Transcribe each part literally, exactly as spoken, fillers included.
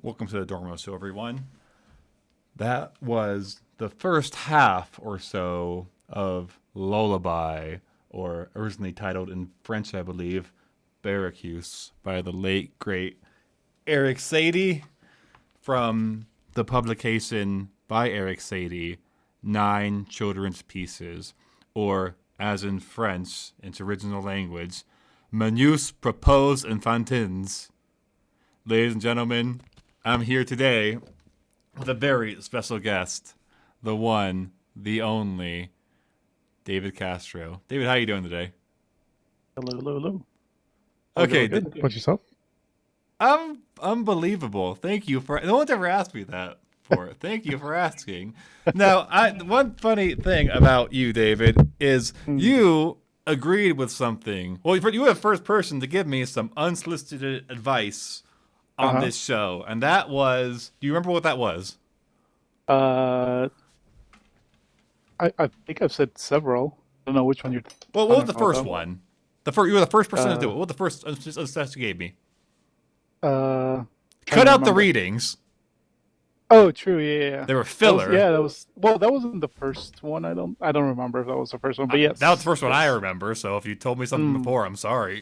Welcome to the Dormo Show, everyone. That was the first half or so of Lullaby, or originally titled in French, I believe, Barracus, by the late, great Eric Satie, from the publication by Eric Satie, Nine Children's Pieces, or, as in French, its original language, Menus Propos Enfantins. Ladies and gentlemen, I'm here today with a very special guest, the one, the only, David Castro. David, how are you doing today? Hello, hello, hello. All Okay, going th- good. What yourself? I'm unbelievable. Thank you for. No one's ever asked me that before. Thank you for asking. Now, I one funny thing about you, David, is Mm. you agreed with something. Well, you were the first person to give me some unsolicited advice on Uh-huh. this show, and that was. Do you remember what that was? Uh, I I think I've said several. I don't know which one you're Well, what was talking the about first though. one? The first, you were the first person to do Uh, it. What was the first suggestion you gave me? uh, Trying Cut to out the remember. readings. Oh, true. Yeah, yeah, yeah. They were That was filler. yeah. That was well. That wasn't the first one. I don't. I don't remember if that was the first one. Uh, But that was the yes, first one I yes. remember. So if you told me something Mm. before, I'm sorry.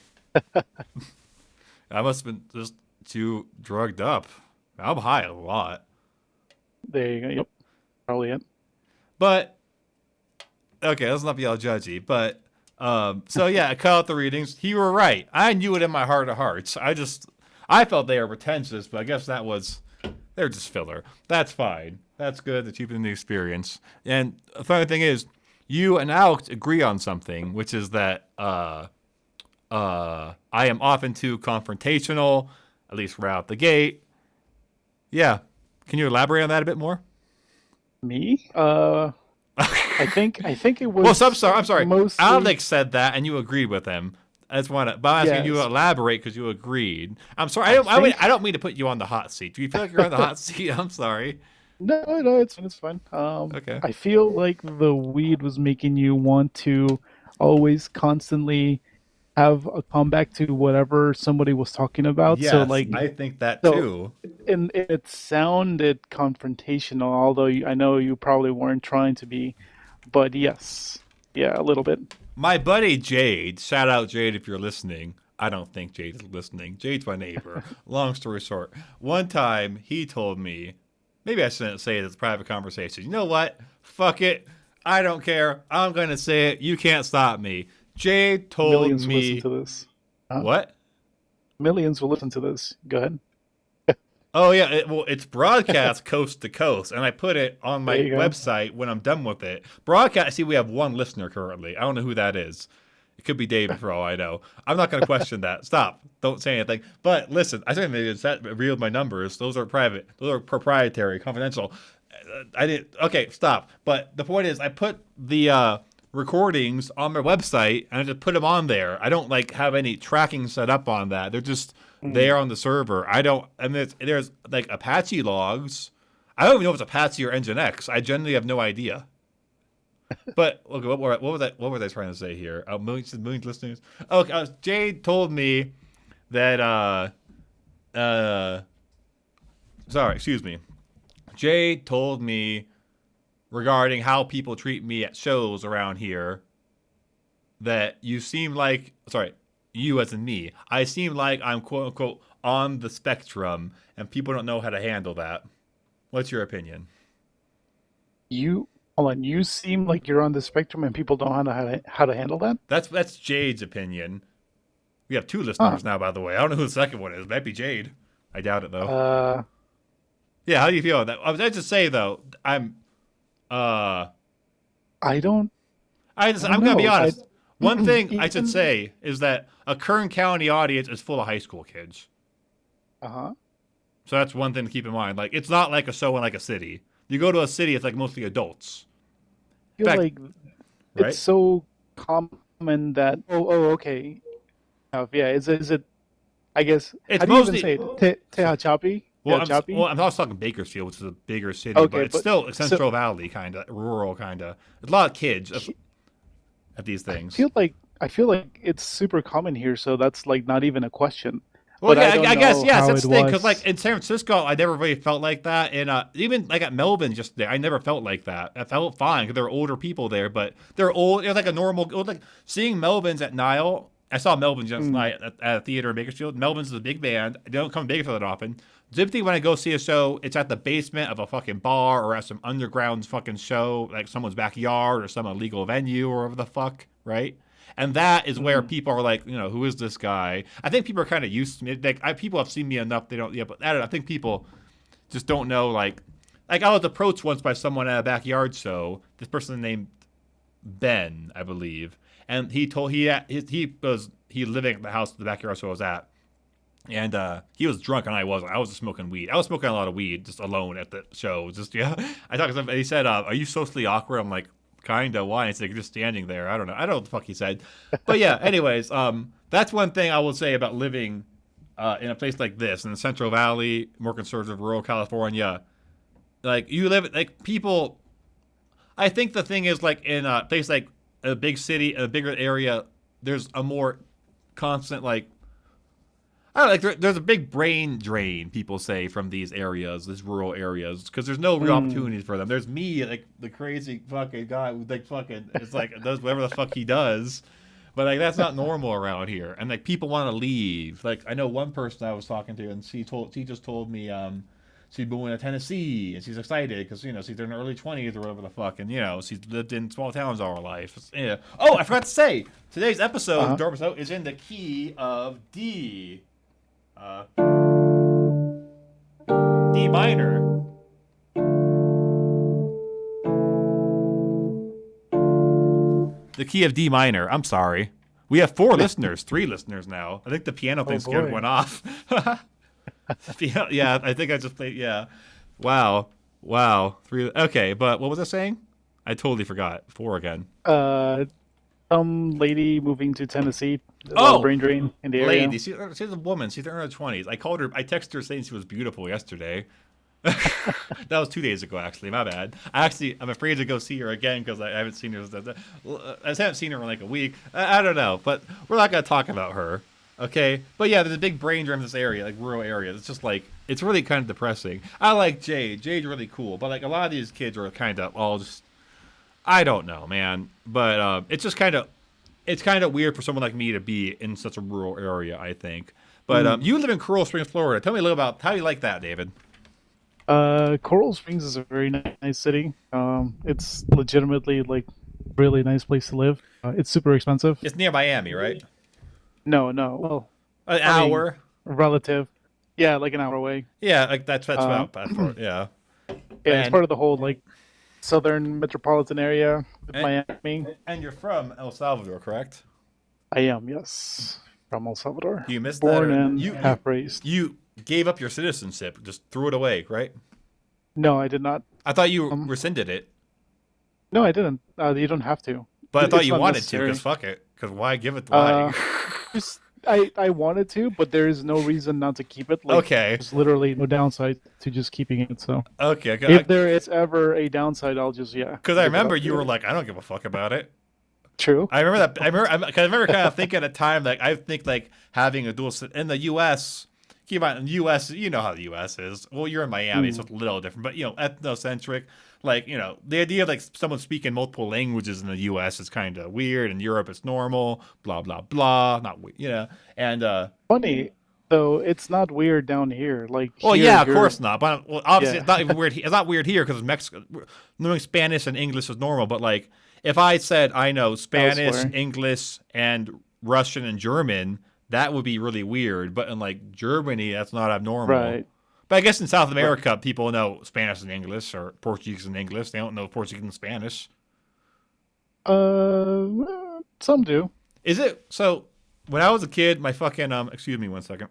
I must have been just too drugged up. I'm high a lot, There you go. Yep. Probably it. but okay, let's not be all judgy. But um, so yeah, I cut out the readings. You were right. I knew it in my heart of hearts. I just I felt they were pretentious, but I guess that was they're just filler. That's fine. That's good to cheapen the experience. And the funny thing is, you and Alex agree on something, which is that uh, uh, I am often too confrontational, at least right out the gate. Yeah. Can you elaborate on that a bit more? Me? Uh, I think I think it Well, so I'm was sorry. I'm sorry. mostly Alex said that, and you agreed with him. I just want to, but I'm asking you to yes. elaborate because you agreed. I'm sorry. I I don't. I, mean, think I don't mean to put you on the hot seat. Do you feel like you're on the hot seat? I'm sorry. no, no, it's fine. It's fine. Um, Okay. I feel like the weed was making you want to always constantly have a comeback to whatever somebody was talking about. So, Yes, like, I think that so, too. and it sounded confrontational, although you, I know you probably weren't trying to be. But yes, yeah, a little bit. My buddy Jade, shout out Jade if you're listening. I don't think Jade's listening. Jade's my neighbor. Long story short, one time he told me, maybe I shouldn't say it as a private conversation. You know what? Fuck it. I don't care. I'm going to say it. You can't stop me. Jade told Millions will listen me, to this. Huh? what? Millions will listen to this. Go ahead. Oh yeah, it, well it's broadcast coast to coast, and I put it on There my you go. website when I'm done with it. Broadcast. See, we have one listener currently. I don't know who that is. It could be David for all I know. I'm not going to question that. Stop. Don't say anything. But listen, I think maybe that revealed my numbers. Those are private. Those are proprietary, confidential. Uh, I didn't. Okay, stop. But the point is, I put the uh, recordings on my website and I just put them on there. I don't like have any tracking set up on that. They're just there Mm. on the server. I don't. I mean, there's, there's like Apache logs. I don't even know if it's Apache or Nginx. I genuinely have no idea. But okay, what, what, what was I what was I trying to say here? Uh, millions, millions of listeners. Okay, uh, Jade told me that. Uh, uh, sorry, excuse me. Jade told me regarding how people treat me at shows around here that you seem like sorry, you as in me. I seem like I'm quote unquote on the spectrum, and people don't know how to handle that. What's your opinion? You hold on. You seem like you're on the spectrum, and people don't know how to how to handle that. That's that's Jade's opinion. We have two Huh? listeners now, by the way. I don't know who the second one is. It might be Jade. I doubt it though. Uh, Yeah, how do you feel about that? I was I just say though, I'm uh I don't. I I just don't I'm gonna be know. I honest. One thing I should even. say is that a Kern County audience is full of high school kids. Uh huh. So that's one thing to keep in mind. Like it's not like a show in like a city. You go to a city, it's like mostly adults. In Feel fact, like it's right? so common that. Oh, oh, okay. Uh, yeah. Is it? Is it? I guess. It's How do you even mostly say it? Te, Tehachapi? well, I'm Tehachapi? well, I'm not talking Bakersfield, which is a bigger city, but Okay, it's but still so Central Valley kind of rural kind of. There's a lot of kids he- at these I things. feel like I feel like it's super common here, so that's like not even a question. Well, but I yeah, don't I, I guess know yes, how that's it the thing. Because was. like in San Francisco, I never really felt like that, and uh, even like at Melbourne, just there, I never felt like that. I felt fine because there were older people there, but they're old. It was like a normal. It was like seeing Melvins at Nile. I saw Melvins just Mm, night at, at a theater in Bakersfield. Melvins is a big band. They don't come to Bakersfield that often. Typically, when I go see a show, it's at the basement of a fucking bar or at some underground fucking show, like someone's backyard or some illegal venue or whatever the fuck, right? And that is where mm, people are like, you know, who is this guy? I think people are kind of used to me. Like, I, people have seen me enough. They don't, yeah, but I don't know. I think people just don't know. Like, like I was approached once by someone at a backyard show. This person named Ben, I believe, and he told he he, he was he living at the house the backyard show I was at, and uh, he was drunk and I wasn't. I was just smoking weed. I was smoking a lot of weed just alone at the show. Just yeah. I talked to him. And he said, uh, "Are you socially awkward?" I'm like, "Kinda." Why? It's like you're just standing there. I don't know. I don't know what the fuck he said. But yeah. Anyways, um, that's one thing I will say about living uh, in a place like this in the Central Valley, more conservative, rural California. Like you live like people. I think the thing is like in a place like a big city, a bigger area. There's a more constant like I don't know, like there, there's a big brain drain, people say, from these areas, these rural areas, because there's no real mm. opportunities for them. There's me, like the crazy fucking guy who like fucking it's like does whatever the fuck he does, but like that's not normal around here. And like people want to leave. Like I know one person I was talking to, and she told she just told me um she's moving to Tennessee, and she's excited because you know she's in her early twenties or whatever the fuck, and you know she's lived in small towns all her life. It's- yeah. Oh, I forgot to say today's episode, Uh-huh. Dormiso, is in the key of D. Uh, D minor. The key of D minor. I'm sorry. We have four listeners, three listeners now. I think the piano thing Oh scared boy. one off. yeah, yeah, I think I just played. Yeah. Wow. Wow. Three. Okay, but what was I saying? I totally forgot. Four again. Uh, some lady moving to Tennessee. A lot of Oh, brain drain in the area. lady. She, she's a woman. She's in her twenties. I called her. I texted her saying she was beautiful yesterday. That was two days ago, actually. My bad. I actually, I'm afraid to go see her again because I haven't seen her. I haven't seen her in like a week. I, I don't know, but we're not gonna talk about her, okay? But yeah, there's a big brain drain in this area, like rural area. It's just like it's really kind of depressing. I like Jade. Jade's really cool, but like a lot of these kids are kind of all just. I don't know, man. But uh, it's just kind of, it's kind of weird for someone like me to be in such a rural area. I think. But um, Mm. you live in Coral Springs, Florida. Tell me a little about how you like that, David. Uh, Coral Springs is a very ni- nice city. Um, it's legitimately like really nice place to live. Uh, it's super expensive. It's near Miami, right? No, no. Well, An I mean, hour. relative. Yeah, like an hour away. Yeah, like that's that's Um, about that's for yeah. yeah, it's And part of the whole like southern metropolitan area with and, Miami. and you're from El Salvador, correct? I am, yes, from El Salvador. Do you miss that, Born or and you you half raised. you gave up your citizenship, just threw it away, right? No, I did not. I thought you Um, rescinded it, no, I didn't. Uh, you don't have to. but I It- thought It's you not wanted to, necessary. because fuck it, because why give it? Why? Uh, just I I wanted to, but there is no reason not to keep it. Like, okay, there's literally no downside to just keeping it. So okay, if there is ever a downside, I'll just yeah. because I give it remember up. you were like, I don't give a fuck about it. True. I remember that. I remember. Cause I remember kind of thinking at a time like I think like having a dual ci- in the U S. Keep on in the U S. You know how the U S is. Well, you're in Miami, so Mm. it's a little different. But you know, ethnocentric. Like you know, the idea of like someone speaking multiple languages in the U S is kind of weird. In Europe, it's normal. Blah blah blah. Not we- you know. And uh, Funny though, it's not weird down here. Like well, here, yeah, of you're course not. But well, obviously, yeah. it's not even weird. he- It's not weird here because Mexico knowing Spanish and English is normal. But like, if I said I know Spanish, Elsewhere. English, and Russian and German, that would be really weird. But in like Germany, that's not abnormal. Right. But I guess in South Right. America, people know Spanish and English or Portuguese and English. They don't know Portuguese and Spanish. Uh, some do. Is it so? When I was a kid, my fucking um, excuse me one second.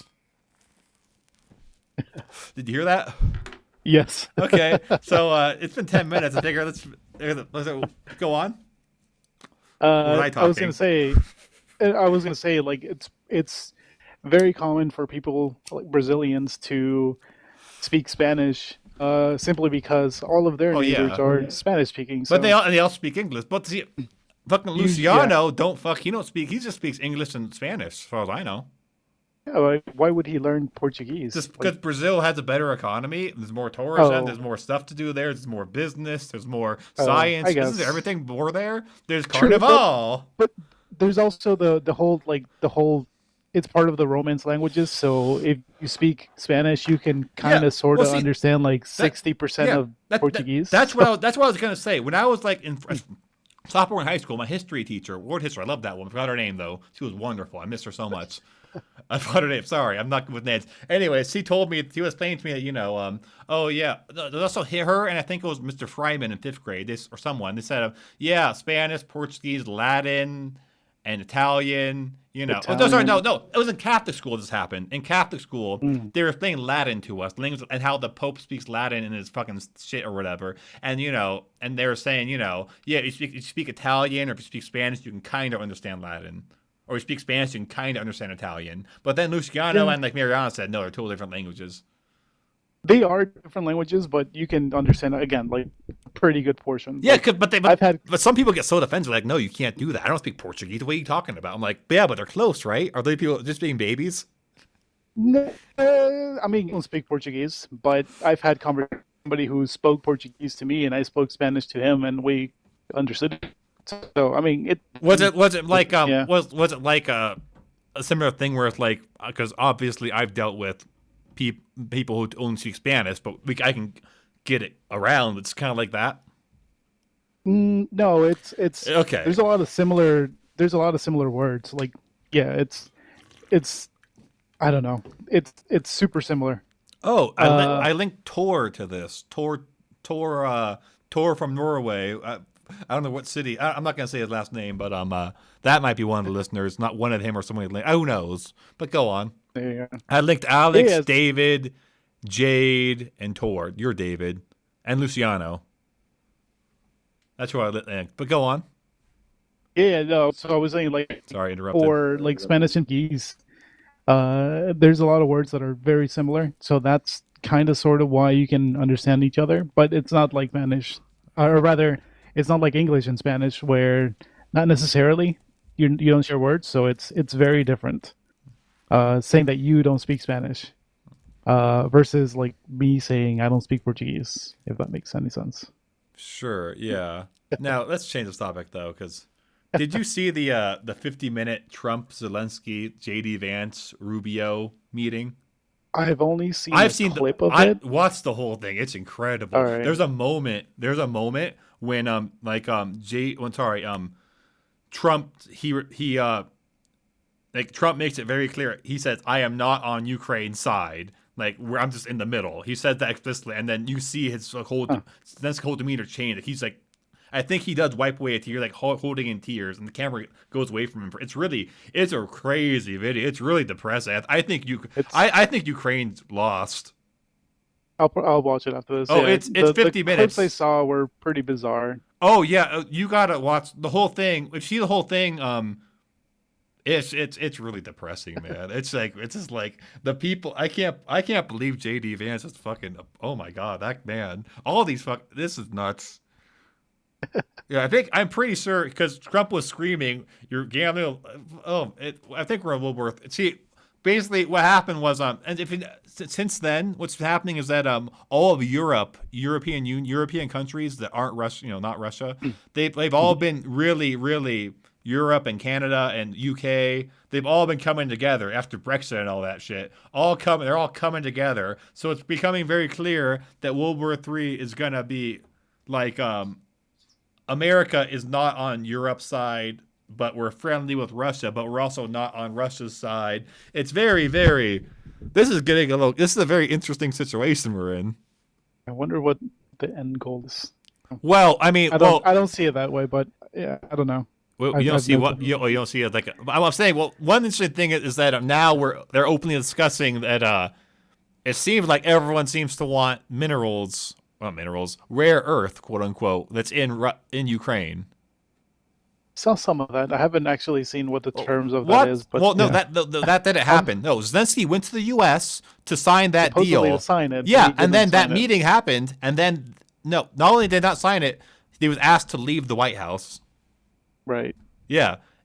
Did you hear that? Yes. Okay, so uh, it's been ten minutes. I figure let's let's go on. Was Uh, I I was gonna talking? say, uh, I was gonna say, like it's it's very common for people like Brazilians to speak Spanish, uh, simply because all of their Oh neighbors yeah, are Spanish speaking. but they So all they all speak English. But see, fucking you, yeah, Luciano don't fuck. He don't speak. He just speaks English and Spanish, as far as I know. Yeah, like, why would he learn Portuguese? Just Like, because Brazil has a better economy, there's more tourism, oh, there's more stuff to do there, there's more business, there's more oh, I science. Isn't there guess everything more there? There's true, but Carnival. but there's also the the whole like the whole. It's part of the Romance languages, so if you speak Spanish, you can kind Yeah. of sort Well, of see understand like that. sixty percent Yeah. of That, that Portuguese. that's what So, I was, that's what I was gonna say. When I was like in sophomore in high school, my history teacher, world history, I love that woman. I forgot her name though. She was wonderful. I miss her so much. I forgot her name. Sorry, I'm not good with names. Anyways, she told me, she was explaining to me that, you know, um, oh yeah, there's also her, and I think it was Mister Fryman in fifth grade, this or someone. They said, um, yeah, Spanish, Portuguese, Latin, and Italian. You know, oh, no, sorry, no, Italian. no, it was in Catholic school. This happened in Catholic school. Mm. They were explaining Latin to us, language, and how the Pope speaks Latin in his fucking shit or whatever. And you know, and they were saying, you know, yeah, you speak you speak Italian or if you speak Spanish, you can kind of understand Latin. Or you speak Spanish, you can kind of understand Italian. But then Luciano Yeah, and like Mariana said, no, they're totally different languages. they are different languages, but you can understand again like a pretty good portion. Yeah, Like 'cause- but they but I've had but some people get so defensive, like, no, you can't do that. I don't speak Portuguese. What are you talking about? I'm like, yeah, but they're close, right? Are they people just being babies? no, uh, I mean, I don't speak Portuguese, but I've had conversation with somebody who spoke Portuguese to me, and I spoke Spanish to him, and we understood it. So I mean, it. Was it was it like um Yeah. was was it like a a similar thing where it's like because obviously I've dealt with peop, people who only speak Spanish, but we I can get it around. It's kind of like that. Mm, no, it's it's. Okay. There's a lot of similar. There's a lot of similar words. Like, yeah, it's it's. I don't know. It's it's super similar. Oh, I li- Uh, I linked Tor to this. Tor Tor uh Tor from Norway. Uh, I don't know what city. I, I'm not gonna say his last name, but um, uh, that might be one of the listeners, not one of him or someone. Like, who knows? But go on. there you go. I linked Alex, Yeah, David, Jade, and Tor. You're David, and Luciano. That's who I linked. But go on. yeah, no. So I was saying like Sorry, interrupted. for like Spanish and Portuguese, uh, there's a lot of words that are very similar. So that's kind of sort of why you can understand each other. But it's not like Spanish, or rather, it's not like English and Spanish where not necessarily you you don't share words. So it's it's very different. Uh, saying that you don't speak Spanish, uh, versus like me saying I don't speak Portuguese. If that makes any sense. Sure. Yeah. Now let's change the topic though, because did you see the uh, the fifty minute Trump, Zelensky, J D Vance, Rubio meeting? I've only seen I've a seen the clip of I it. watched the whole thing. It's incredible. All right. There's a moment. There's a moment when um like um J. Well, sorry um Trump he he uh like Trump makes it very clear. He says, "I am not on Ukraine's side. Like where I'm just in the middle." He said that explicitly, and then you see his like, whole Huh. that's whole demeanor change. Like, he's like, I think he does wipe away a tear, like ho- holding in tears, and the camera goes away from him. It's really, it's a crazy video. It's really depressing. I, I think you, It's I, I think Ukraine's lost. I'll I'll watch it after this. Oh, Yeah, it's it's the the fifty clips I minutes. saw were pretty bizarre. Oh yeah, uh, you gotta watch the whole thing. If you see the whole thing, um, It's it's it's really depressing, man. It's like it's just like the people. I can't I can't believe J D Vance is fucking. Oh my god, that man. All these fuck. This is nuts. Yeah, I think I'm pretty sure because Trump was screaming, "You're gambling." Oh, it, I think we're a little worth. See, basically, what happened was um, and if it, since then, what's happening is that um, all of Europe, European Union, European countries that aren't Russia, you know, not Russia, they they've all been really, really Europe and Canada and U K. They've all been coming together after Brexit and all that shit. All coming, they're all coming together. So it's becoming very clear that World War Three is gonna be like um America is not on Europe's side, but we're friendly with Russia, but we're also not on Russia's side. It's very, very. This is getting a little. This is a very interesting situation we're in. I wonder what the end goal is. Well, I mean, I don't well, I don't see it that way, but yeah, I don't know. well, I've, you don't I've see never. what you, you don't see it like. I'm saying, well, one interesting thing is that now we're they're openly discussing that. Uh, it seems like everyone seems to want minerals, well, minerals, rare earth, quote unquote, that's in Ru- in Ukraine. Saw some of that. I haven't actually seen what the terms of What? that is, but Well, no, yeah. that the, the, that didn't Um, happen. No, Zelensky went to the U S to sign that supposedly to deal. sign it, but Yeah, he and didn't then that sign it. meeting happened, and then no, not only did not sign it, he was asked to leave the White House. Right. Yeah,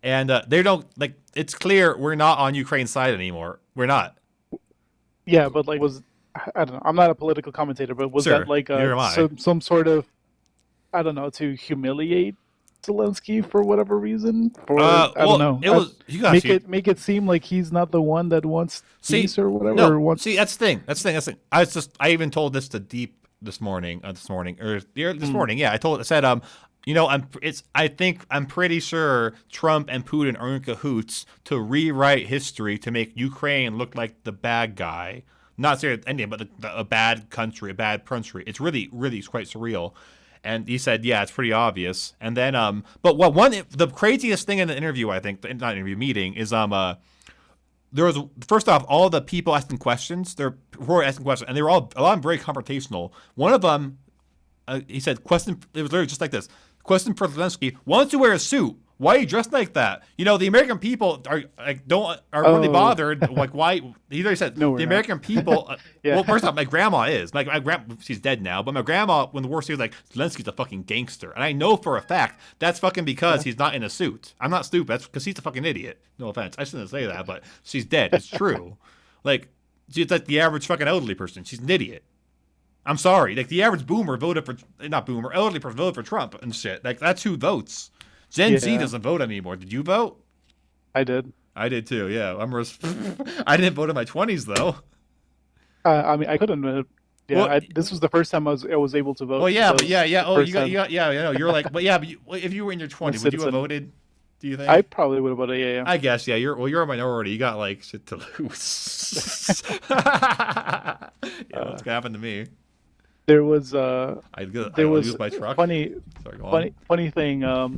and uh, they don't like. It's clear we're not on Ukraine's side anymore. We're not. Yeah, but like was I don't know. I'm not a political commentator, but was Sure, that like neither uh am I. some some sort of I don't know to humiliate Zelensky for whatever reason? For Uh, I don't well, know. it I, was you got make you. it make it seem like he's not the one that wants See, peace or whatever. no, Or see, wants. that's the thing. That's the thing. That's the thing. I was just, I even told this to Deep this morning, uh, this morning, or yeah, this Mm, morning. Yeah, I told, I said, um, you know, I'm, it's, I think, I'm pretty sure Trump and Putin are in cahoots to rewrite history to make Ukraine look like the bad guy. Not saying India, but the, the, a bad country, a bad country. It's really, really quite surreal. And he said, "Yeah, it's pretty obvious." And then, um, but what one, the craziest thing in the interview, I think, not interview meeting, is um, uh, there was first off all the people asking questions. They're were asking questions, and they were all a lot of them very confrontational. One of them, uh, he said, "Question." It was literally just like this: "Question for Zelensky: Why don't you wear a suit? Why are you dressed like that? You know, the American people are like don't are really oh bothered. Like why?" He literally said, no, we're "The not. American people." Uh, Yeah, well, first off, my grandma is like my grand. She's dead now, but my grandma, when the war started, was like Zelensky's a fucking gangster, and I know for a fact that's fucking because yeah, he's not in a suit. I'm not stupid. That's because he's a fucking idiot. No offense, I shouldn't say that, but she's dead. It's true. Like she's like the average fucking elderly person. She's an idiot. I'm sorry. Like the average boomer voted for not boomer elderly person voted for Trump and shit. Like that's who votes. Gen Z yeah. doesn't vote anymore. Did you vote? I did. I did too. Yeah, I'm. Res- I didn't vote in my twenties though. Uh, I mean, I couldn't. Uh, yeah, Well, I, this was the first time I was I was able to well, vote. yeah, but So yeah, yeah. the Oh, you first got, you time got, yeah, yeah. You're like, but yeah, but you, well, if you were in your I'm a twenties, would you have citizen. voted? Do you I think? probably would have voted. Yeah, yeah. I guess, yeah. You're well, you're a minority. You got like shit to lose. Yeah, Uh, what's gonna happen to me? there was uh I I there was lose my truck. funny Sorry, go on. funny funny thing. Um,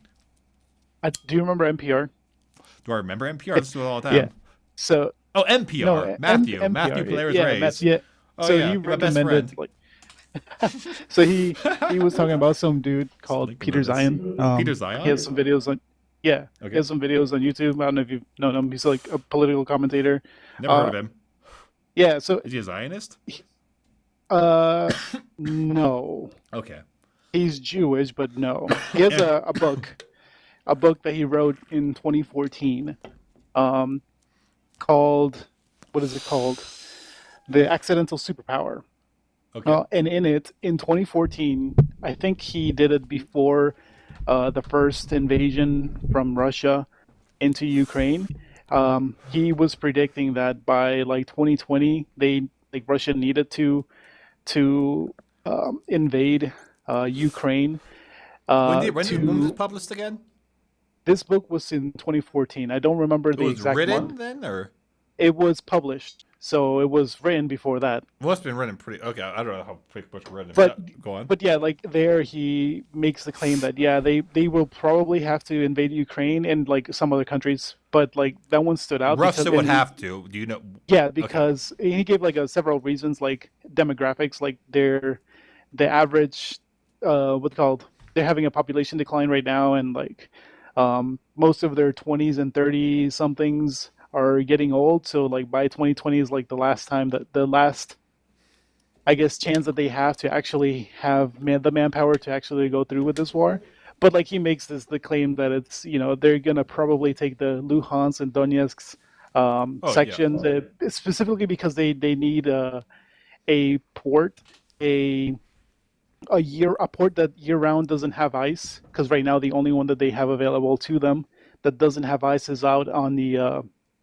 I, do you remember N P R? Do I remember N P R? I listen to it all the Yeah. time. So Oh, no, N P R. M- Matthew. Matthew NPR. Polaris Yeah, Matt, Rays. yeah. Oh So yeah, he you're my best friend. recommended like so he he was talking about some dude called Lincoln know Peter this. Zion. Peter Um, he Zion. has some videos on yeah, he Okay, has some videos on YouTube. I don't know if you've known him. He's like a political commentator. never heard Uh, of him. yeah. So Is he a Zionist? uh, no, Okay. he's Jewish, but no, he has a, a book, a book that he wrote in twenty fourteen, um, called what is it called? The Accidental Superpower. Okay. Uh, and in it, in twenty fourteen, I think he did it before uh, the first invasion from Russia into Ukraine. Um, he was predicting that by like twenty twenty, they like Russia needed to to um, invade uh, Ukraine. When Uh, did when did when was this to published again? This book was in twenty fourteen. I don't remember It the was exact month. written then, or It was published, so it was written before that. must have been written pretty. Okay, I don't know how quick books were written, but But uh, go on. but yeah, like there he makes the claim that yeah, they they will probably have to invade Ukraine and like some other countries, but like that one stood out because Russia would and he, have to. Do you know? yeah, Okay. because he gave like a several reasons like demographics, like their the average uh what's it called they're having a population decline right now, and like um most of their twenties and thirty somethings are getting old, so like by twenty twenty is like the last time that the last I guess chance that they have to actually have man, the manpower to actually go through with this war. But like he makes this the claim that it's you know they're gonna probably take the Luhansk and Donetsk um, Oh yeah. sections uh, specifically because they they need a a port a a year a port that year round doesn't have ice, because right now the only one that they have available to them that doesn't have ice is out on the uh,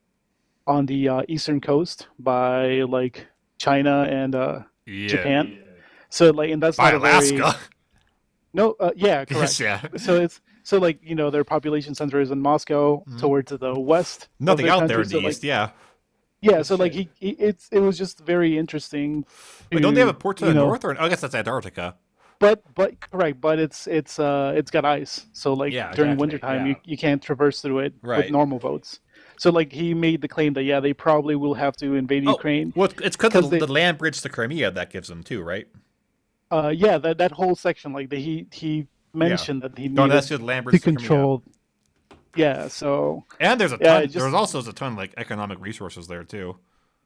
on the uh, eastern coast by like China and uh, Yeah. Japan. So like, and that's By not a very Alaska. no, uh, yeah, Yes. correct. Yeah. So it's so like you know their population center is in Moscow Mhm. towards the west of Nothing their out there country. in the So like east. Yeah. yeah, so like he, he it's it was just very interesting Wait, don't they have a to port to you the know, north, or oh, I guess that's Antarctica. but but correct, but it's it's uh it's got ice. So like Yeah. during Exactly. wintertime Yeah. you you can't traverse through it with Right. normal boats. So like he made the claim that yeah they probably will have to invade Oh, Ukraine well, it's because because of they the land bridge to Crimea that gives them too, right? uh yeah that that whole section like the, he he Yeah. mentioned that he No, that's needed just land to bridge to Crimea. control yeah so And there's a yeah it ton. just There's also a ton of like economic resources there too.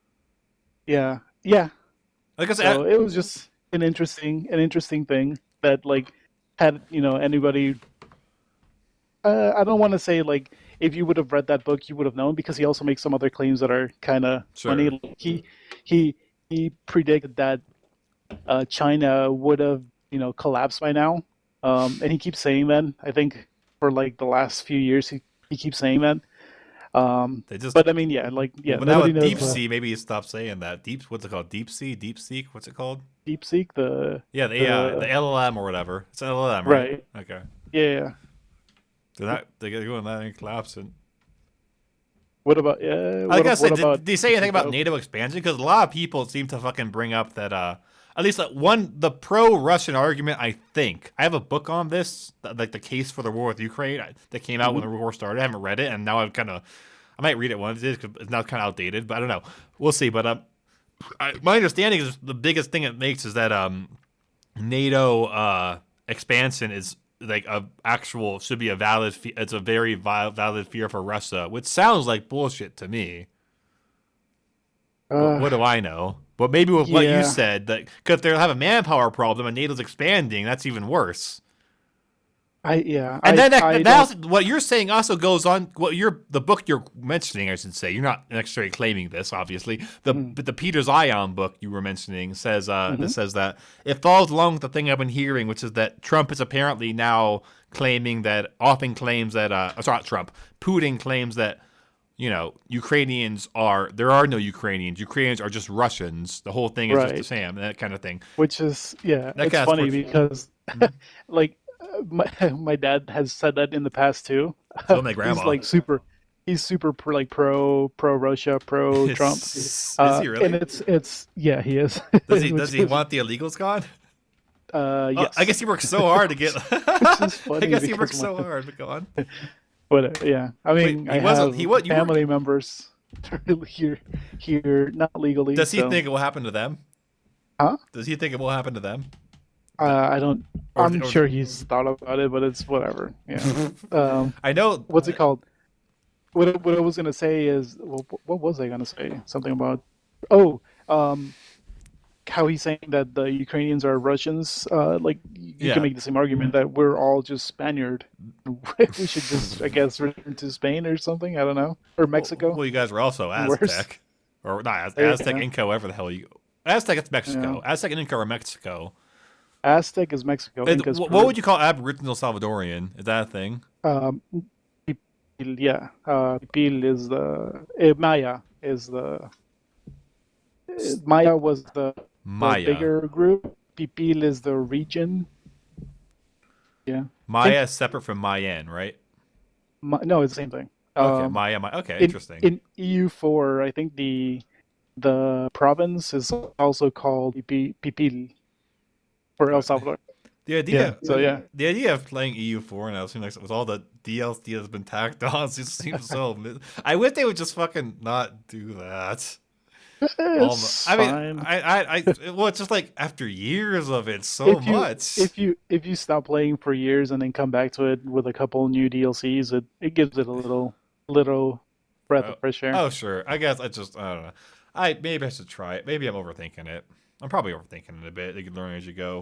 yeah yeah Like I so said, it was just an interesting an interesting thing that like had you know anybody uh, I don't want to say like if you would have read that book, you would have known because he also makes some other claims that are kind of funny. Sure. Like he he he predicted that uh, China would have you know collapsed by now, um, and he keeps saying that. I think for like the last few years, he he keeps saying that. Um, They just but I mean, yeah, like well, yeah, but now nobody with knows deep the sea, maybe you stop saying that. Deep, what's it called? Deep sea, deep seek. What's it called? DeepSeek, the Yeah, the uh, the the L L M or whatever. It's an L L M, right? right, Okay. yeah. They're not. They're going that and collapsing. What about yeah? I What gotta say, what did, about did they say anything about NATO expansion? Because a lot of people seem to fucking bring up that, uh, at least like one, the pro-Russian argument. I think I have a book on this, like the case for the war with Ukraine, that came out when Mhm. the war started. I haven't read it, and now I've kind of, I might read it one of these because it's now kind of outdated. But I don't know. We'll see. But um, I, my understanding is the biggest thing it makes is that um, NATO uh expansion is like a actual should be a valid. Fe- it's a very vi- valid fear for Russia, which sounds like bullshit to me. But Uh, what do I know? But maybe with what you yeah, said, that because they have a manpower problem and NATO's expanding, that's even worse. I yeah, And I then that, I that don't. also, what you're saying also goes on. What you're the book you're mentioning, I should say. You're not necessarily claiming this, obviously. The Mm, but the Peter's Ion book you were mentioning says uh, hmm this says that it follows along with the thing I've been hearing, which is that Trump is apparently now claiming that often claims that uh, oh, sorry, not Trump, Putin claims that you know, Ukrainians are there are no Ukrainians. Ukrainians are just Russians. The whole thing is just a right. sham, that kind of thing. Which is yeah, That it's kind of funny sports. because like uh, my my dad has said that in the past too. So my He's grandma. like super, he's super pro, like pro pro Russia, pro Trump, Is, is uh, he and really? it's it's yeah, he is, Does he does which he is want the illegals gone? uh Oh, I yes, guess he works so hard to get. which is I funny guess he because works my so hard to go on. but uh, yeah, I Wait, mean I he wasn't. He have what? You were. family members here here not legally, Does he so think it will happen to them? huh? Does he think it will happen to them? That Uh, I don't. or I'm or sure he's thought about it, but it's whatever. Yeah. Um, I know. what's it called? What I- what I was gonna say is, well, what was I gonna say? Something about, oh, um, how he's saying that the Ukrainians are Russians. Uh, like you can Yeah. make the same argument that we're all just Spaniard. We should just, I guess, return to Spain or something. I don't know, or Well, Mexico. well, you guys were also Even worse. Aztec, or not Az- Aztec, Yeah. Inca, whatever the hell you. Aztec, it's Yeah. Mexico. Aztec and Inca are Mexico. Aztec is Mexico. And Inca's wh- what Peru. would you call Aboriginal Salvadorian? Is that a thing? Um, Pipil, yeah. Uh, Pipil is the eh, Maya is the S- Maya was the the Maya. bigger group. Pipil is the region. Yeah. In Maya is separate from Mayan, right? Ma- no, it's the same thing. Okay, Um, Maya. Maya. Okay, in interesting. in E U four, I think the the province is also called Pipi- Pipil for El Right. Salvador. The Yeah. idea, So yeah. the idea of playing E U four now seems like with all the D L C that's been tacked on, it just seems so. mi- I wish they would just fucking not do that. Almost. It's I mean, fine. I, I, I. Well, it's just like after years of it, so If you much. if you if you stop playing for years and then come back to it with a couple new D L Cs, it, it gives it a little little breath Oh, of fresh air. oh, sure. I guess I just I don't know. I maybe I should try it. Maybe I'm overthinking it. I'm probably overthinking it a bit. You can learn as you go.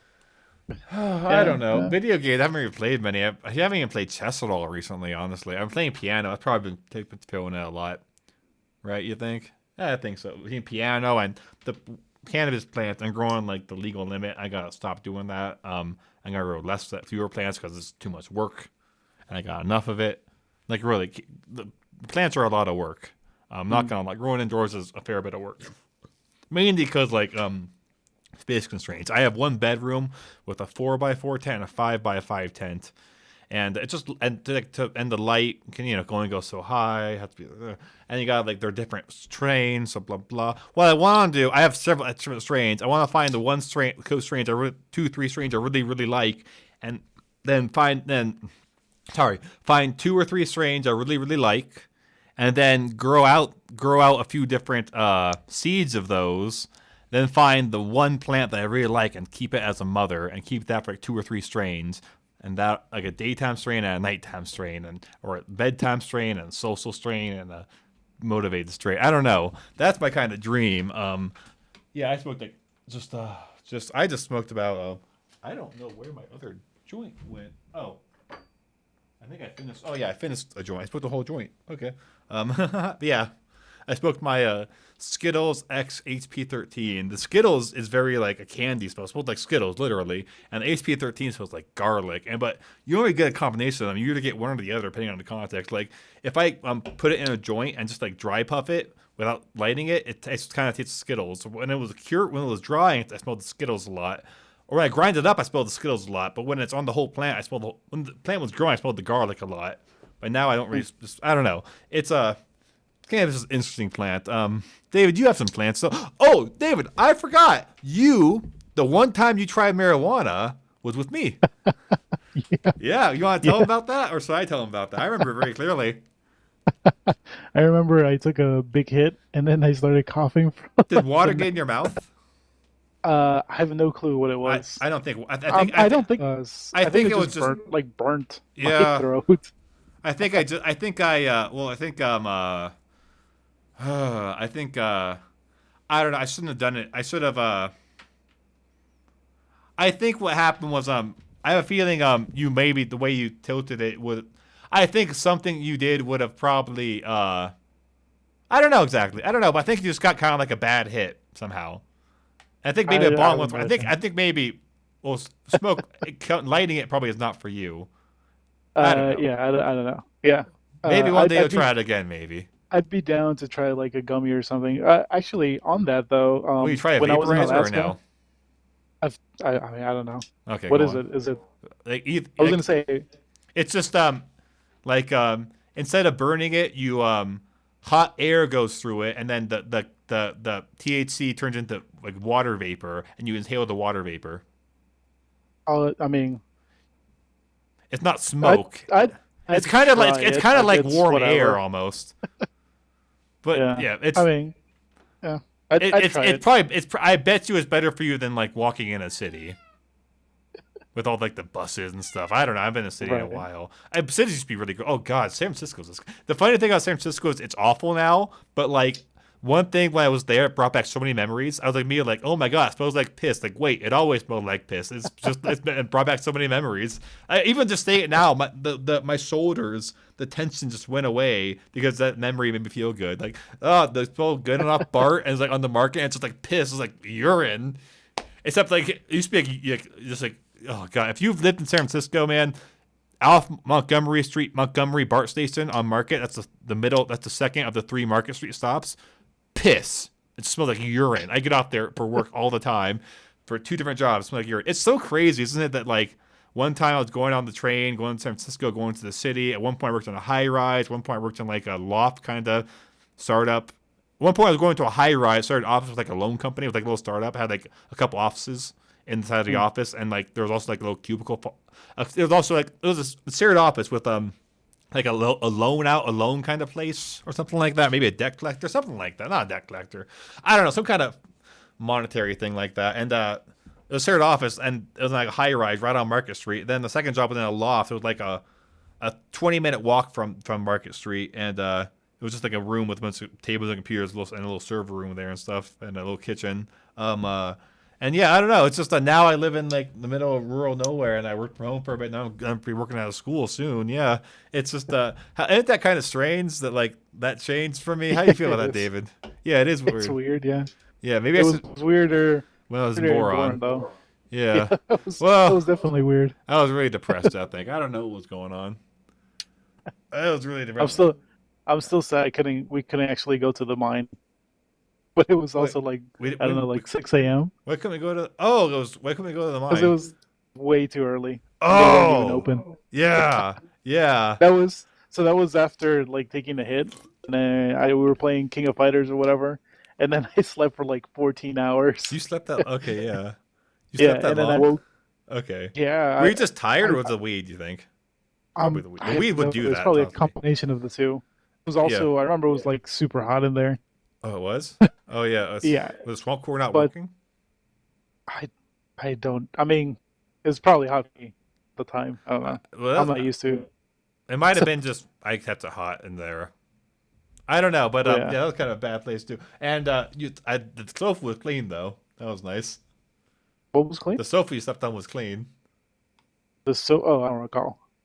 I Yeah, don't know. yeah. Video games. I haven't really played many. I I haven't even played chess at all recently. Honestly, I'm playing piano. I've probably been taking feeling it a lot. Right? You think? Yeah, I think so. Between piano and the cannabis plants and growing like the legal limit, I gotta stop doing that. Um, I gotta grow less, fewer plants because it's too much work, and I got enough of it. Like really, the plants are a lot of work. I'm not Mm. gonna like growing indoors is a fair bit of work. Mainly because like um space constraints. I have one bedroom with a four by four tent and a five by five tent, and it just and to, to and the light can you know only go so high. Have to be uh, and you got like they're different strains. So blah blah. What I want to do, I have several different strains. I want to find the one strain, co strains I really, two three strains I really really like, and then find then sorry find two or three strains I really really like, and then grow out grow out a few different uh, seeds of those. Then find the one plant that I really like and keep it as a mother and keep that for like two or three strains. And that like a daytime strain and a nighttime strain and or a bedtime strain and a social strain and a motivated strain. I don't know. That's my kind of dream. Um yeah, I smoked like just uh just I just smoked about uh I don't know where my other joint went. Oh, I I think I finished. Oh yeah, I finished a joint. I smoked the whole joint. Okay. Um. But yeah, I smoked my uh, Skittles X H P thirteen. The Skittles is very like a candy smell. It smells like Skittles, literally, and the H P thirteen smells like garlic. And but you only get a combination of them. You either get one or the other, depending on the context. Like if I um put it in a joint and just like dry puff it without lighting it, it tastes kind of tastes Skittles. When it was cured, when it was dry, I smelled the Skittles a lot. Or when I grind it up, I smell the Skittles a lot. But when it's on the whole plant, I smell the when the plant was growing, I smelled the garlic a lot. But now I don't really. Just, I don't know. It's a kind of an interesting plant. Um, David, you have some plants. So, oh, David, I forgot. You, the one time you tried marijuana was with me. Yeah. Yeah, you want to tell him Yeah. about that, or should I tell him about that? I remember it very clearly. I remember I took a big hit and then I started coughing for Did like water the get next. in your mouth? Uh, I have no clue what it I, was. I don't think. I, I Um, think. I I think. don't think it was. I I think think it it was just just. burnt, like burnt my Yeah. throat. I think I just. I think I. Uh, well, I think um. Uh, I think. Uh, I don't know. I shouldn't have done it. I should have. Uh, I think what happened was um. I have a feeling um. You maybe the way you tilted it would. I think something you did would have probably. Uh. I don't know exactly. I don't know, but I think you just got kind of like a bad hit somehow. I think maybe I, a I bong would was. I think. I imagine. think maybe. Well, s- smoke lighting it probably is not for you. I don't Uh, know. yeah, I, don't- I don't know. Yeah. Maybe Uh, one I'd, day you'll I'd try be it again. Maybe. I'd be down to try like a gummy or something. Uh, actually, on that though, Will you um, try a when I was in vaporizer or Alaska, no? I've I, I mean I don't know Okay, what go is on. it? Is it? Like, eith- I was gonna like say. it's just um like um instead of burning it, you um hot air goes through it, and then the the the, the T H C turns into like water vapor, and you inhale the water vapor. Uh, I mean, It's not I'd smoke. I'd It's I'd kind of like try it's, it's it, kind of but like it's warm air whatever. almost. But Yeah. yeah, I it's mean, yeah. I'd it, I'd it's try it's it. probably it's pr- I bet you it's better for you than like walking in a city with all like the buses and stuff. I don't know. I've been in a city in a Right. while. I, cities used to be really good. Oh God, San Francisco's. Is, the funny thing about San Francisco is it's awful now. But like one thing when I was there, it brought back so many memories. I was like me, like oh my God, it smells like piss. Like wait, it always smelled like piss. It's just it's been, it brought back so many memories. I, even just saying it now, my the, the my shoulders, the tension just went away because that memory made me feel good. Like oh, the smell good enough Bart, and it's like on the market, and it's just like piss. It's like urine. Except like it used to be like, like just like oh god, if you've lived in San Francisco, man, off Montgomery Street, Montgomery BART station on Market, that's the, the middle, that's the second of the three Market Street stops. Piss. It smells like urine. I get off there for work all the time for two different jobs. It smells like urine. It's so crazy, isn't it? That like one time I was going on the train, going to San Francisco, going to the city. At one point, I worked on a high rise. One point, I worked on like a loft kind of startup. At one point, I was going to a high rise. Started office with like a loan company with like a little startup. I had like a couple offices inside of the Hmm. office, and like there was also like a little cubicle. Uh, there was also like it was a shared office with um like a, lo- a loan out, a loan kind of place or something like that. Maybe a debt collector, something like that. Not a debt collector. I don't know, some kind of monetary thing like that. And uh, it was shared office, and it was like a high rise right on Market Street. Then the second job was in a loft. It was like a a twenty minute walk from from Market Street, and uh, it was just like a room with a bunch of tables and computers, and a little server room there and stuff, and a little kitchen. Um, uh, and yeah, I don't know. It's just that now I live in like the middle of rural nowhere, and I work from home for a bit. Now I'm gonna be working out of school soon. Yeah, it's just uh, how, isn't that kind of strange that like that changed for me? How do you feel It about that, is. David? Yeah, it is It's weird. weird. Yeah. Yeah, maybe I It was should weirder, when I was in weirder in Boron. Bourne though. Yeah, Yeah. that was that Well, was definitely weird. I was really depressed. I think I don't know what was going on. I was really I'm depressed. still, I'm still sad. I couldn't. We couldn't actually go to the mine, but it was Wait, also like we, I we, don't know, we like six a m why couldn't we go to? Oh, it was why couldn't we go to the because it mine? was way too early and they weren't even Oh, open. yeah, yeah. That was so. That was after like taking a hit, and then I we were playing King of Fighters or whatever, and then I slept for like fourteen hours. You slept that? Okay, yeah. You Yeah, slept that and then I long? woke. Okay. Were Yeah, you just tired, I, or I was it weed? You think? Probably um the weed. The I have weed would no. do It's that, probably a possibly. combination of the two. It was Yeah. also I remember it was like super hot in there. Oh, it was. Oh, yeah. It was, Yeah, was the swamp core not but working? I I don't. I mean, it's probably hot at the time. I don't Uh, know. well, I'm that's, not used to it. it might have So been just I kept it hot in there. I don't know, but um, yeah, yeah, that was kind of a bad place too. And uh, you, I, the sofa was clean though. That was nice. what was clean? The sofa you slept on was clean. The so. Oh, I don't recall.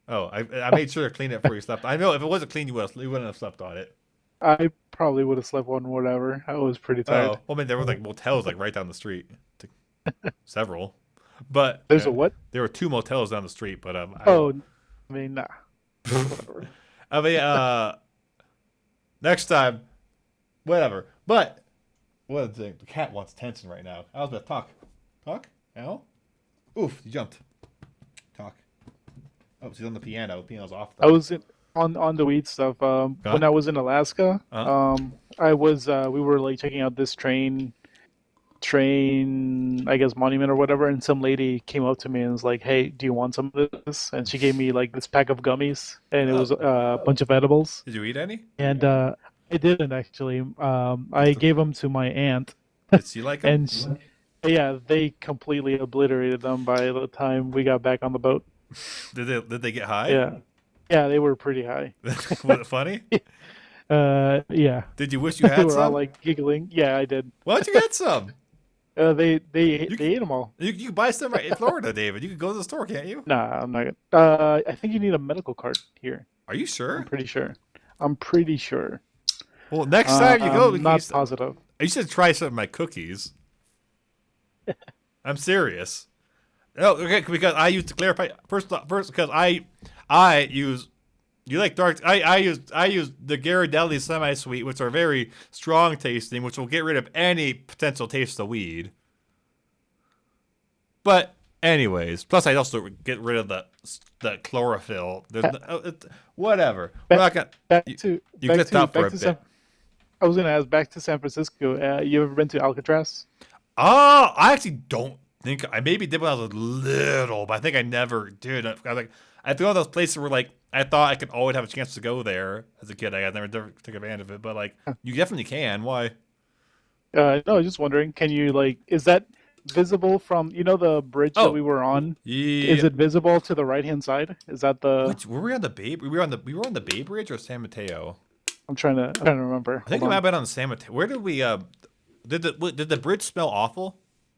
Oh, I I made sure to clean it before you slept. I know if it wasn't clean, you would you wouldn't have slept on it. I probably would have slept on whatever. I was pretty tired. Oh, well, I mean there were like motels like right down the street, to, several, but There's uh, a what? there were two motels down the street. But um, I Oh, I mean, nah. Whatever. I mean uh, next time, whatever. But what the the cat wants attention right now. I was about to talk, talk. Al, oof, you jumped. Talk. Oh, she's on the piano. The piano's off I though. was in, on on the weed stuff. Um, Huh? when I was in Alaska, Uh-huh. um, I was uh, we were like checking out this train, train, I guess monument or whatever, and some lady came up to me and was like, "Hey, do you want some of this?" And she gave me like this pack of gummies, and it Oh, was uh, a bunch of edibles. did you eat any? And uh, I didn't actually. Um, I gave them to my aunt, Did she like them? and sh yeah, they completely obliterated them by the time we got back on the boat. Did they did they get high? Yeah, yeah, they were pretty high. Was it funny? Uh, yeah, Did you wish you they had were all some? like giggling. Yeah, I did. Why don't you get some? Uh, they they You they ate them all. you, you can buy some right in Florida, David. You can go to the store, can't you? Nah, I'm not. Gonna- Uh, I think you need a medical card here. Are you I'm sure? pretty sure. I'm pretty sure. Well, next Uh, time you go, I'm you, not should, positive. you should try some of my cookies. I'm serious. No, okay, because I use to clarify first. First, because I, I use. You like dark? I I use I use the Ghirardelli semi-sweet, which are very strong tasting, which will get rid of any potential taste of weed. But anyways, plus I also get rid of the the chlorophyll. There's Ba- no, oh, it, whatever. We're not gonna. Back You, to you back get to that for back a to bit. San. I was gonna ask back to San Francisco. Uh, you ever been to Alcatraz? Oh, I actually don't think I maybe did when I was little, but I think I never did. I, I like I think all those places were like I thought I could always have a chance to go there as a kid. I never, never took advantage of it, but like you definitely can. Why? Uh, no, I was just wondering. Can you like? Is that visible from you know the bridge that Oh, we were on? yeah. Is it visible to the right hand side? Is that the? Which were we on the Bay? We were on the we were on the Bay Bridge or San Mateo. I'm trying to. I'm trying to remember. I think Hold we might on. have been on San Mateo. Where did we? Uh, did the did the bridge smell awful?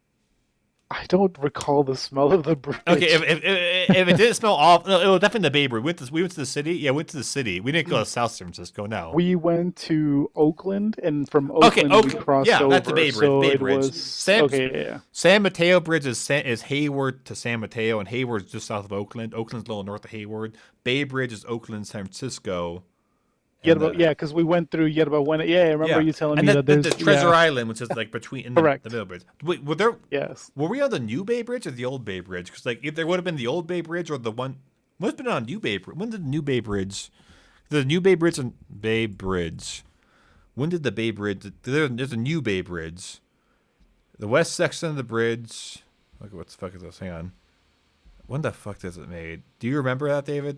I don't recall the smell of the bridge. Okay, if if, if, if it didn't smell awful, no, it was definitely the Bay Bridge. We went to we went to the city. Yeah, we went to the city. We didn't go to South San Francisco. No. We went to Oakland, and from Okay, Oakland we Oak, crossed yeah, over. that's the Bay Bridge. So Bay it Bridge. was San, okay. Yeah, yeah. San Mateo Bridge is San, is Hayward to San Mateo, and Hayward's just south of Oakland. Oakland's a little north of Hayward. Bay Bridge is Oakland, San Francisco. And Yerba, the, yeah, because we went through Yerba Buena. Yeah, I remember yeah, you telling and me then that the, there's the Treasure yeah, Island, which is like between in the, correct. the middle bridge. Wait, were there? Yes, Were we on the New Bay Bridge or the Old Bay Bridge? Because like if there would have been the Old Bay Bridge or the one must have been on New Bay Bridge. When did the New Bay Bridge? The New Bay Bridge and Bay Bridge. When did the Bay Bridge? There, there's a New Bay Bridge. The west section of the bridge. Look, what the fuck is this? Hang on. When the fuck does it made? Do you remember that, David?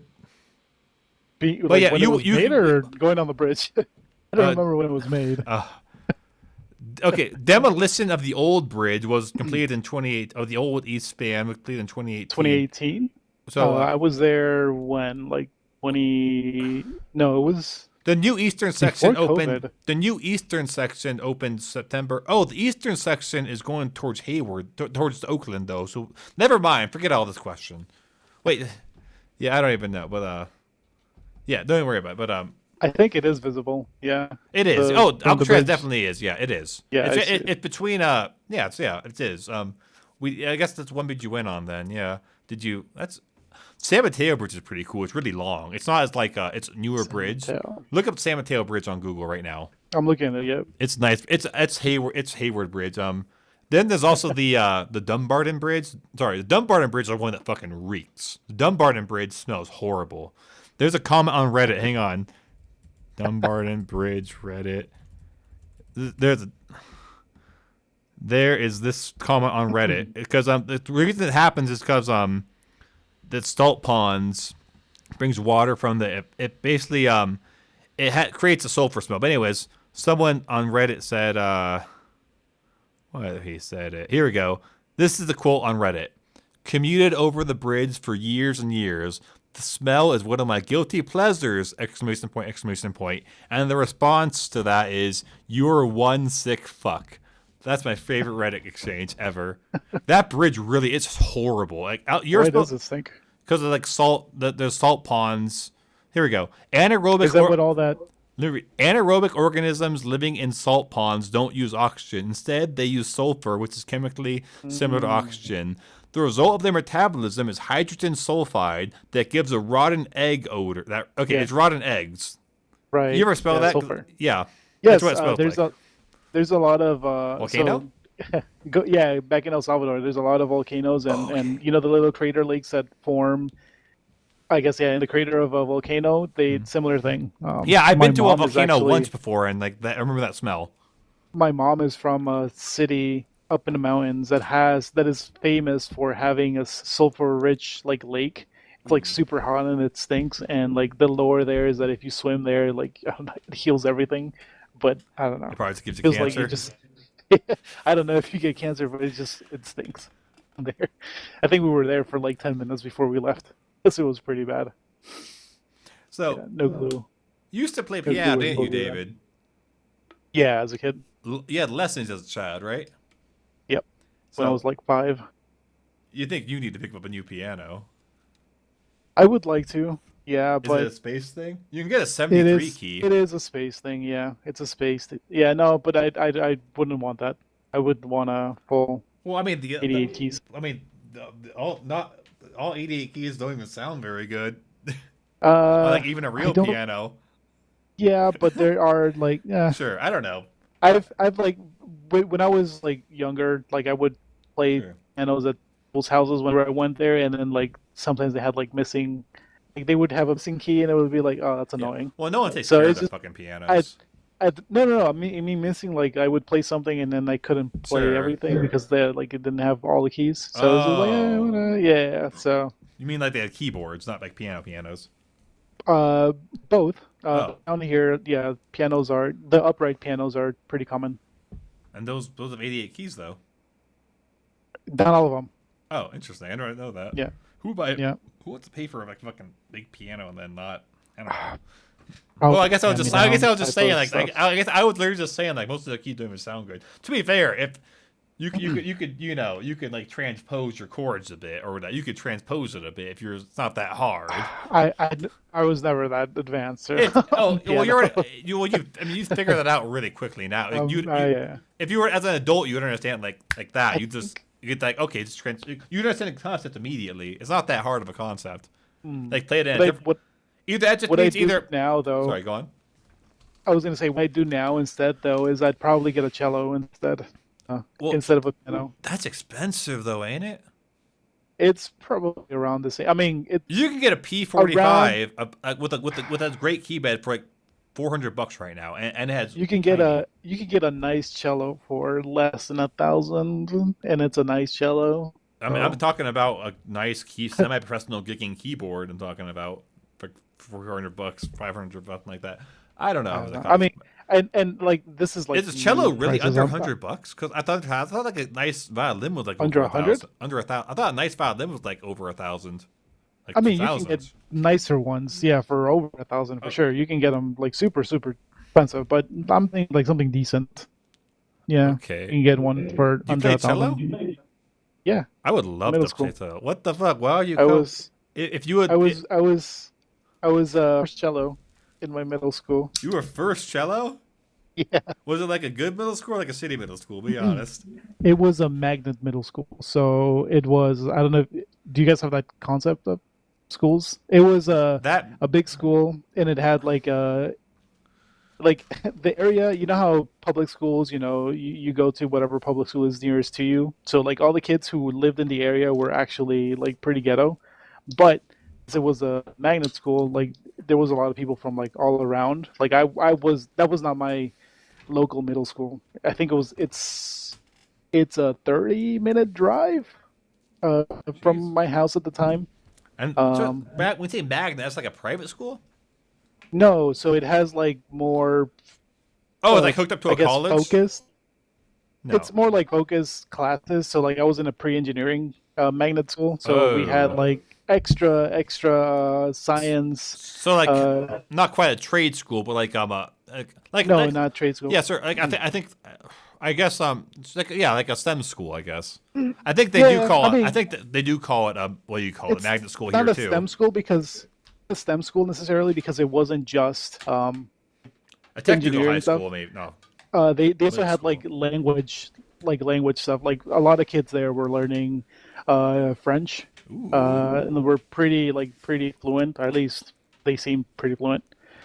Be, Well, like, yeah, when you- it was you- made or going on the bridge. I don't Uh, remember when it was made. Uh, okay, demolition of the old bridge was completed in twenty-eight. Oh, the old East Span was completed in twenty eighteen. twenty eighteen. So uh, uh, I was there when like twenty. No, it was the new eastern before section opened. COVID. The new eastern section opened September. Oh, the eastern section is going towards Hayward, t- towards Oakland, though. So never mind. Forget all this question. Wait, yeah, I don't even know, but uh, yeah, don't worry about it. But um, I think it is visible. Yeah, it is. The- oh, from the Alcatraz bridge. definitely is. Yeah, it is. Yeah, it's, I see it, it. it's between uh, yeah, it's yeah, it is. Um, we I guess that's one bridge you went on then. Yeah, did you? That's San Mateo Bridge is pretty cool. It's really long. It's not as like uh, it's a newer San bridge. Mateo. Look up San Mateo Bridge on Google right now. I'm looking at it. Yep. It's nice. It's it's Hayward. It's Hayward Bridge. Um, then there's also the uh the Dumbarton Bridge. Sorry, the Dumbarton Bridge is the one that fucking reeks. The Dumbarton Bridge smells horrible. There's a comment on Reddit. Hang on. Dumbarton Bridge Reddit. Th- There's a, there is this comment on Reddit because um the reason it happens is because um the salt ponds brings water from the it, it basically um it ha- creates a sulfur smell. But anyways, someone on Reddit said uh what he said it. Here we go. This is the quote on Reddit. Commuted over the bridge for years and years. The smell is one of my guilty pleasures! Exclamation point! Exclamation point! And the response to that is, "You're one sick fuck." That's my favorite Reddit exchange ever. That bridge really, it's horrible. Like out, you're Why supposed, does it stink? because of like salt. The, there's salt ponds. Here we go. Anaerobic. Is that or- what all that? Anaerobic organisms living in salt ponds don't use oxygen. Instead, they use sulfur, which is chemically similar to oxygen. The result of their metabolism is hydrogen sulfide that gives a rotten egg odor. That okay, Yeah. it's rotten eggs. Right. You ever smell yeah, that? Sulfur. Yeah. Yes. That's what it Uh, smells there's like. a there's a lot of uh, Volcano? So, go, yeah, back in El Salvador, there's a lot of volcanoes and Oh, and you know the little crater lakes that form. I guess yeah, in the crater of a volcano, they similar thing. Um, Yeah, I've my been to a mom is volcano actually- once before, and like that, I remember that smell. My mom is from a city up in the mountains that has that is famous for having a sulfur rich like lake. It's like super hot and it stinks, and like the lore there is that if you swim there, like I don't know, it heals everything. But I don't know. It probably just gives you Feels cancer. like you just I don't know if you get cancer, but it just it stinks there. I think we were there for like ten minutes before we left. Because it was pretty bad. So Yeah, no clue. you used to play No piano, clue didn't what you, we were. David? Yeah, as a kid. L- You had lessons as a child, right? Yep. When I So was like five. you think you need to pick up a new piano? I would like to. Yeah, Is but it a space thing? You can get a it seventy-three is key. it is a space thing. Yeah, it's a space. Th- yeah, no, but I I I wouldn't want that. I would want a full Well, I mean, the, eighty-eight the keys. I mean, the, the, all not all eighty-eight keys don't even sound very good. Uh, like even a I real don't. piano. Yeah, but there are like yeah. Sure, I don't know. I've I've like wh- when I was like younger, like I would play Sure. pianos at people's houses whenever I went there, and then like sometimes they had like missing, like they would have a missing key, and it would be like, oh, that's Yeah. annoying. Well, no one takes So care of it's their just fucking I, pianos. I no no no I mean, I mean missing like I would play something and then I couldn't play Sure. everything because they like it didn't have all the keys. So it was just like eh, Oh. whatever. Yeah. So You mean like they had keyboards, not like piano pianos? uh both uh Oh. down here yeah pianos are the upright pianos are pretty common. And those those have eighty-eight keys though. Not all of them. Oh, interesting. I didn't know that. Yeah. Who buy? Yeah. Who wants to pay for like fucking big piano and then not? I don't know. Oh, Well, I guess I was just I guess I was just saying like, like like I guess I was literally just saying like most of the keys don't even sound good. To be fair, if you could you could you could you know you could like transpose your chords a bit or that you could transpose it a bit if you're it's not that hard. I, I, I was never that advanced. It, oh Yeah, well, you're no. you well you I mean you figure that out really quickly now. Like, Um, you, you, uh, yeah. If you were as an adult, you would understand like like that. You just you get like okay, just trans. You understand the concept immediately. It's not that hard of a concept. Like play it in a But I- different. what Either that just what I means do either. now though, Sorry, go on. I was gonna say what I do now instead though is I'd probably get a cello instead, uh, Well- instead of a piano. That's expensive though, ain't it? It's probably around the same. I mean, it You can get a P forty-five uh, uh, with a with a with a great key bed for like four hundred bucks right now, and, and it has you can get tiny- a you can get a nice cello for less than a thousand, and it's a nice cello. I mean, Oh. I'm talking about a nice key, semi-professional gigging keyboard. I'm talking about for four hundred bucks, five hundred, something like that. I don't know. I, how don't the know. I mean, cost- and and like this is like is a cello new really prices. under I'm- hundred bucks? Because I thought I thought like a nice violin was like Under over a a hundred? thousand. Under a thousand. I thought a nice violin was like over a thousand. Like I mean, you two can get thousands. nicer ones, yeah, for over a thousand for Oh. sure. You can get them like super, super expensive, but I'm thinking like something decent. Yeah, you Okay. can get one for Do you under play a cello? thousand. Yeah, I would love middle to play school. cello. What the fuck? Why are you? I co- was, i- If you would, I was, I was, I was uh first cello in my middle school. you were first cello. Yeah, Was it like a good middle school or like a city middle school? Be Mm-hmm. honest. it was a magnet middle school, so it was. I don't know. If, do you guys have that concept of schools? It was a That a big school, and it had like a like the area. You know how public schools, you know, you, you go to whatever public school is nearest to you. So like all the kids who lived in the area were actually like pretty ghetto, but since it was a magnet school, like there was a lot of people from like all around. Like I I was that was not my local middle school. I think it was it's it's a thirty minute drive uh, from Jeez. my house at the time. and so Um, back when you say magnet, that's like a private school. No, so it has like more Oh, uh, it's like hooked up to a I guess college. focus. No. It's more like focus classes. So like I was in a pre-engineering uh, magnet school, so we Oh. had like extra extra uh, science. So like Uh, not quite a trade school, but like um a like like No, like, not trade school. yeah, sir. Like I think I think I guess um, it's like yeah, like a STEM school. I guess. I think they do Yeah, call I it. I mean, think that they do call it um, what do you call it? it's Magnet school not here a too. STEM school because a STEM school necessarily because it wasn't just um, A technical high engineering school, stuff. maybe no. Uh, they they also Lit had like school. language, like language stuff. Like a lot of kids there were learning uh, French, uh, Ooh. and were pretty like pretty fluent. Or at least they seemed pretty fluent.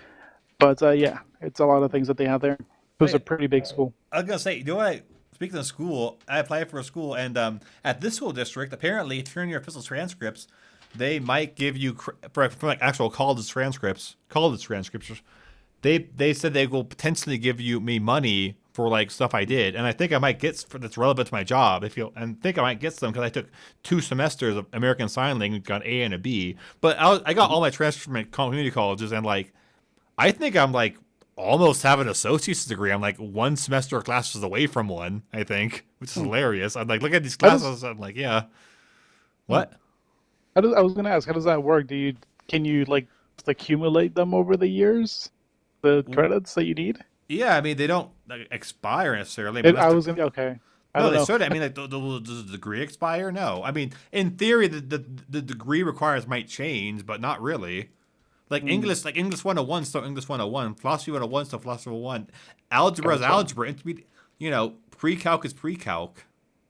But uh, yeah, it's a lot of things that they have there. It was a Wait, pretty big school. I was gonna say, you know what? Speaking of school, I applied for a school, and um, at this school district, apparently, if you're in your official transcripts, they might give you cr- for, for like actual college transcripts, college transcripts. They they said they will potentially give you me money for like stuff I did, and I think I might get s- for that's relevant to my job. If you and think I might get some because I took two semesters of American Sign Language, got an A and a B. But I was, I got all my transcripts from like, community colleges, and like I think I'm like almost have an associate's degree. I'm like one semester of classes away from one, I think, which is Hmm. hilarious. I'm like, look at these How does classes. I'm like, yeah. hmm. What? how does I was gonna ask, how does that work? Do you can you like accumulate them over the years, the credits that you need? Yeah, I mean, they don't like, expire necessarily. I mean, It, unless I they're, was gonna okay. I no, don't they know. should. I mean, like, the, the, does the degree expire? No. I mean, in theory, the, the, the degree requires might change, but not really. Like Hmm, English, like English one oh one, still English one oh one. Philosophy one oh one, still Philosophy one oh one. Algebra is gotcha. algebra. Intermediate, you know, pre-calc is pre-calc.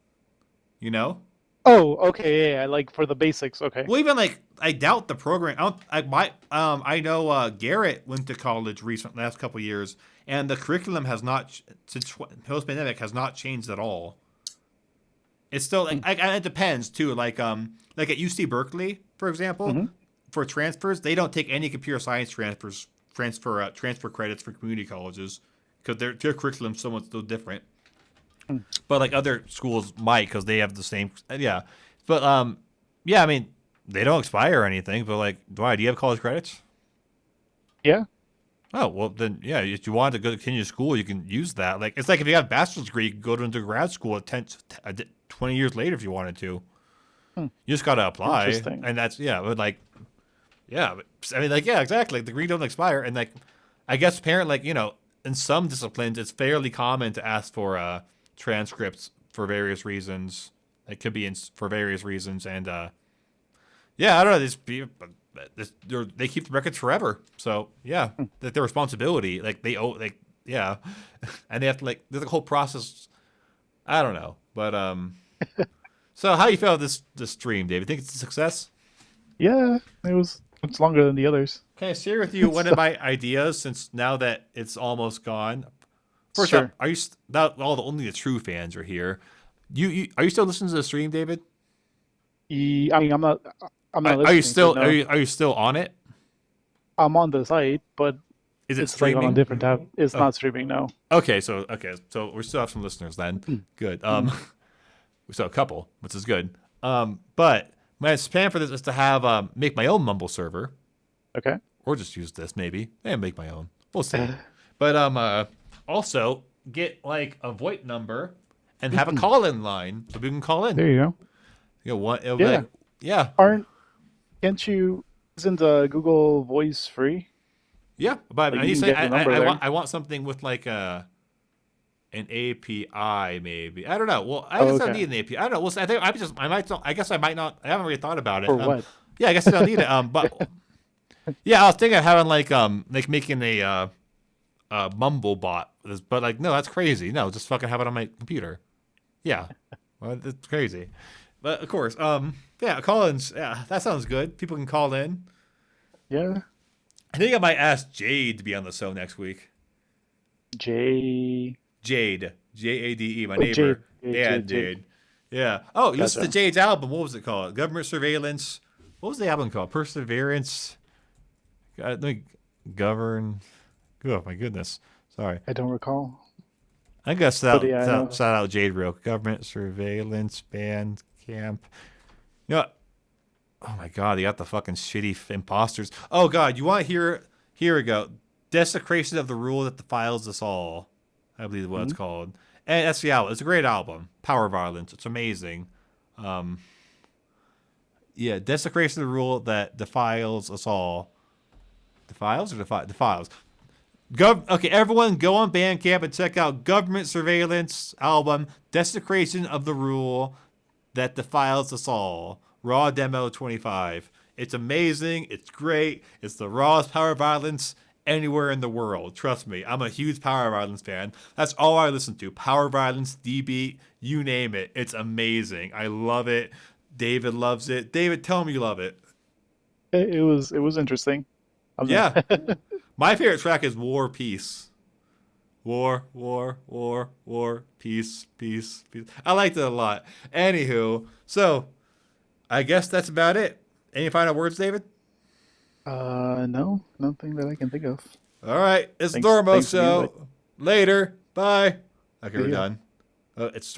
You know? Oh, okay, yeah, yeah, like for the basics. Okay. Well, even like I doubt the program. I don't. I my um. I know uh, Garrett went to college recent last couple years, and the curriculum has not ch- since post pandemic has not changed at all. It's still like Hmm. I, I- it depends too. Like um like at U C Berkeley, for example, Mm-hmm. for transfers, they don't take any computer science transfers transfer uh, transfer credits for community colleges because their their curriculum's somewhat still different. Hmm. But like other schools might because they have the same. Yeah, but um yeah, I mean they don't expire or anything. But like, why do you have college credits? Yeah. Oh well, then yeah. If you want to go continue school, you can use that. Like it's like if you have a bachelor's degree, you can go to into grad school at ten, twenty years later if you wanted to. Hmm. You just gotta apply, Interesting. and that's yeah. But like yeah, but, I mean like yeah, exactly. The degree don't expire, and like I guess apparently like you know in some disciplines it's fairly common to ask for uh transcripts for various reasons. It could be in, for various reasons, and uh yeah, I don't know. These people, this, they're- they keep the records forever. So yeah, Hmm. that their responsibility. Like they owe, like yeah, and they have to like there's a whole process. I don't know, but um. So how you feel about this this stream, David? Think it's a success? Yeah, it was much longer than the others. Can I share with you one of my ideas since now that it's almost gone? First up, Sure. are you st- now all the only the true fans are here? You, you are you still listening to the stream, David? Ye- I mean, I'm not. I'm Are, not are you listening to it. still are No, you are you still on it? I'm on the site, but Is it it's like on a streaming? different tab. It's Oh, not streaming. No. okay. So okay, so we still have some listeners then. Good. Mm-hmm. Um, we still have a couple, which is good. Um, but my plan for this is to have um make my own Mumble server Okay. or just use this maybe and make my own. We'll see. But um, uh, also get like a VoIP number and have a call in line so people can call in. There you go. You know what? It'll be Yeah. like, yeah, Aren't can't you? Isn't uh, Google Voice free? yeah. But Like I you need can say get I, the I, number I there. want I want something with like a an A P I maybe. I don't know. Well, I Oh, guess I don't okay. need an A P I. I don't know. Well, I think I just I might. Not, I guess I might not. I haven't really thought about it. For Um, what? yeah, I guess I don't need it. Um, but yeah, I was thinking of having like um like making a uh, uh Mumble bot, but like no, that's crazy. No, just fucking have it on my computer. Yeah, well, that's crazy. But of course, um, yeah, call-ins. Yeah, that sounds good. People can call in. Yeah. I think I might ask Jade to be on the show next week. J. Jade, J A D E, my Oh, Jade. neighbor. Jade. Yeah, Jade. Jade. Jade. Yeah. Oh, you listen to Gotcha. Jade's album. What was it called? Government Surveillance. What was the album called? Perseverance. Uh, let me govern. Oh my goodness. Sorry. I don't recall, I guess but that yeah, I that know. shout out Jade real. Government Surveillance Band Camp. You know what? Oh my god, they got the fucking shitty f- imposters. Oh god, you want to hear? Here we go. Desecration of the rule that defiles us all. I believe is what Hmm. it's called. And that's the album. It's a great album. Power Violence. It's amazing. Um, yeah, desecration of the rule that defiles us all. Defiles or defi- defiles? Gov- okay, everyone go on Bandcamp and check out Government Surveillance album, Desecration of the Rule That Defiles Us All, Raw Demo twenty-five. It's amazing. It's great. It's the rawest power violence anywhere in the world. Trust me, I'm a huge power violence fan. That's all I listen to. Power violence, D-Beat, you name it. It's amazing. I love it. David loves it. David, tell me you love it. It, it was it was interesting. I'm Yeah. not, My favorite track is War Peace. War, war, war, war, peace, peace, peace. I liked it a lot. Anywho, so I guess that's about it. Any final words, David? uh, no, nothing that I can think of. All right, it's Thanks, Dormo thanks for the invite. Show. Later. Bye. Okay, See we're ya. done. Uh, it's